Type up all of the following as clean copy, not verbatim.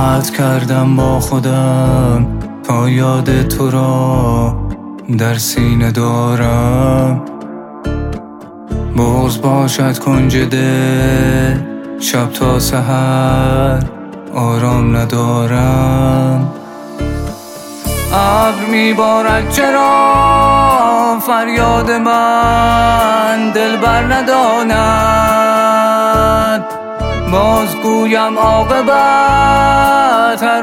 عهد کردم با خودم تا یاد تو را در سینه دارم. بغض باشد کنج دل، شب تا سحر آرام ندارم. ابر میبارد چرا فریاد من دل بر نداند. باز گویم عاقبت هر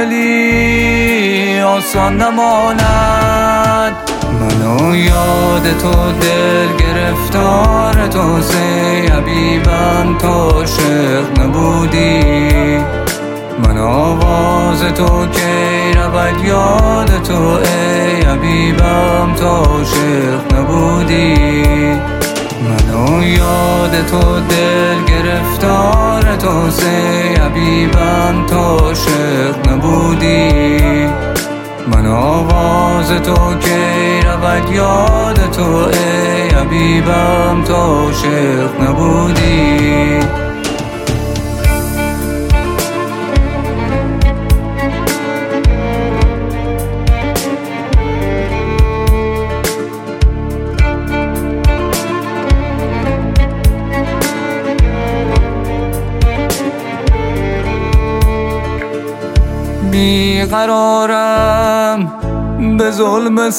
مشکلی آسان نماند. منو یاد تو دل گرفتار تو سی حبیبم تو عاشق نبودی. من آواز تو کی رود یاد تو ای حبیبم تو عاشق نبودی. منو یاد تو دل گرفتار تو سی حبیبم تو عاشق نبودی. من آواز تو کی رود یاد تو ای حبیبم تو عاشق نبودی. بیقرارم به ظلم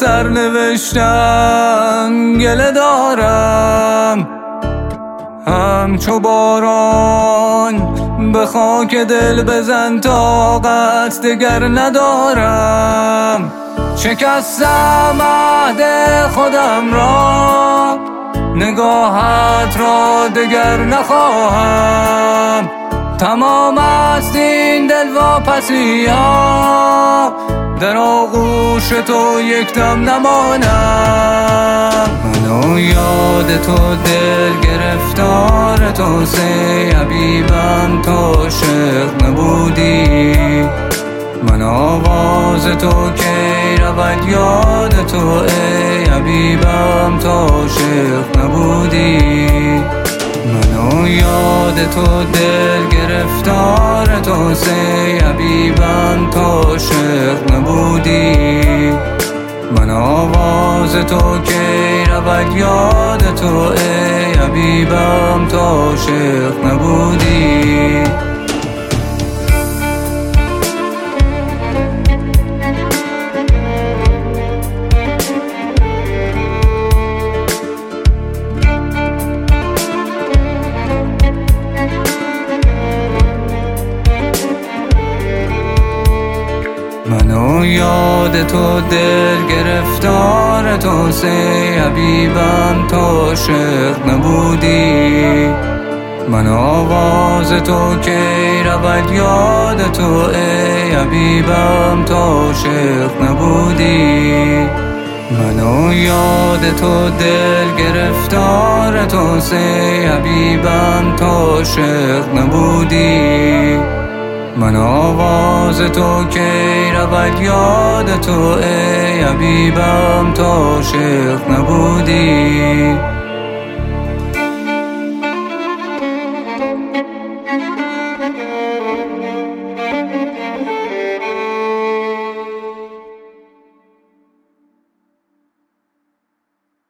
سرنوشتم گله دارم. همچو باران به خاک دل بزن طاقت دگر ندارم. شکستم عهد خودم را نگاهت را دگر نخواهم. تمام است این دل واپسی ها در آغوش تو یک دم نمانم. منو یاد تو دل گرفتار تو سی حبیبم تو عاشق نبودی. من آواز تو کی رود یاد تو ای حبیبم تو عاشق نبودی. منو یاد تو دل گرفتار تو سی حبیبم تو عاشق نبودی. من آواز تو کی رود یاد تو ای حبیبم تو عاشق نبودی. منو یاد تو دل گرفتار تو سی حبیبم تو عاشق نبودی. من آواز تو کی رود یاد تو ای حبیبم تو عاشق نبودی. منو یاد تو دل گرفتار تو سی حبیبم تو عاشق نبودی. من آواز تو کی رود یاد تو ای حبیبم تو عاشق نبودی.